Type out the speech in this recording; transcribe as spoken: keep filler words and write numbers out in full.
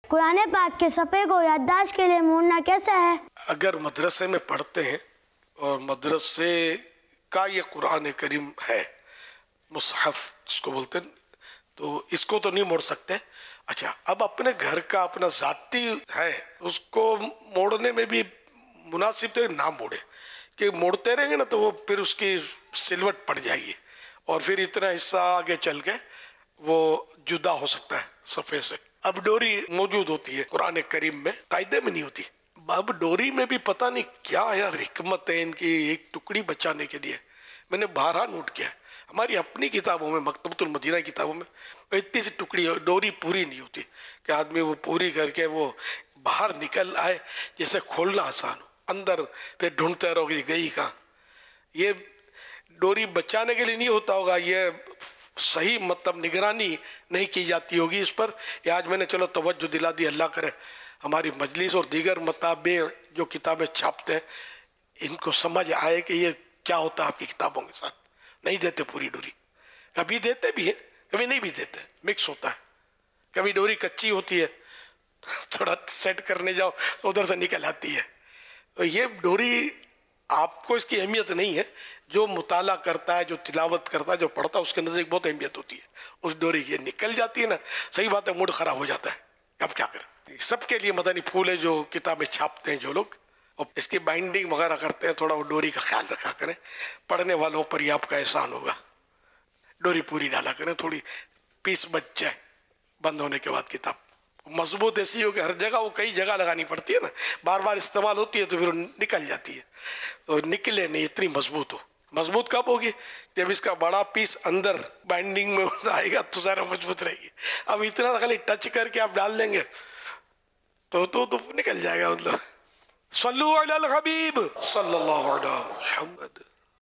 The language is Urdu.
قرآن پاک کے صفحے کو یادداشت کے لیے موڑنا کیسا ہے؟ اگر مدرسے میں پڑھتے ہیں اور مدرسے کا یہ قرآن کریم ہے، مصحف جس کو بولتے ہیں، تو اس کو تو نہیں موڑ سکتے. اچھا، اب اپنے گھر کا اپنا ذاتی ہے، اس کو موڑنے میں بھی مناسب تو نہ موڑے، کہ موڑتے رہیں گے نا تو وہ پھر اس کی سلوٹ پڑ جائے گی اور پھر اتنا حصہ آگے چل کے وہ جدا ہو سکتا ہے صفحے سے. اب ڈوری موجود ہوتی ہے قرآن کریم میں، قاعدے میں نہیں ہوتی. اب ڈوری میں بھی پتہ نہیں کیا یار حکمت ہے ان کی، ایک ٹکڑی بچانے کے لیے. میں نے بارہا نوٹ کیا ہے ہماری اپنی کتابوں میں، مکتبۃ المدینہ کتابوں میں اتنی سی ٹکڑی ڈوری پوری نہیں ہوتی کہ آدمی وہ پوری کر کے وہ باہر نکل آئے، جسے کھولنا آسان ہو. اندر پھر ڈھونڈتے رہو کہ گئی کہاں. یہ ڈوری بچانے کے لیے نہیں ہوتا ہوگا، یہ صحیح مطلب نگرانی نہیں کی جاتی ہوگی اس پر. یہ آج میں نے چلو توجہ دلا دی. اللہ کرے ہماری مجلس اور دیگر مطابع جو کتابیں چھاپتے ہیں ان کو سمجھ آئے کہ یہ کیا ہوتا ہے آپ کی کتابوں کے ساتھ. نہیں دیتے پوری ڈوری، کبھی دیتے بھی ہیں کبھی نہیں بھی دیتے، مکس ہوتا ہے. کبھی ڈوری کچی ہوتی ہے، تھوڑا سیٹ کرنے جاؤ ادھر سے نکل آتی ہے. تو یہ ڈوری آپ کو اس کی اہمیت نہیں ہے. جو مطالعہ کرتا ہے، جو تلاوت کرتا ہے، جو پڑھتا ہے، اس کے نزدیک بہت اہمیت ہوتی ہے اس ڈوری کی. نکل جاتی ہے نا، صحیح بات ہے، موڈ خراب ہو جاتا ہے. اب کیا کریں؟ سب کے لیے مدنی پھول ہے جو کتابیں چھاپتے ہیں جو لوگ، اور اس کی بائنڈنگ وغیرہ کرتے ہیں، تھوڑا وہ ڈوری کا خیال رکھا کریں. پڑھنے والوں پر یہ آپ کا احسان ہوگا. ڈوری پوری ڈالا کریں، تھوڑی پیس بچ جائے بند ہونے کے بعد. کتاب مضبوط ایسی ہو کہ ہر جگہ وہ کئی جگہ لگانی پڑتی ہے نا، بار بار استعمال ہوتی ہے تو پھر نکل جاتی ہے. تو نکلے نہیں، اتنی مضبوط ہو. مضبوط کب ہوگی؟ جب اس کا بڑا پیس اندر بائنڈنگ میں آئے گا تو ذرا مضبوط رہے گی. اب اتنا خالی ٹچ کر کے آپ ڈال دیں گے تو تو تو نکل جائے گا. مطلب صلو علی الحبیب صلی اللہ علیہ محمد.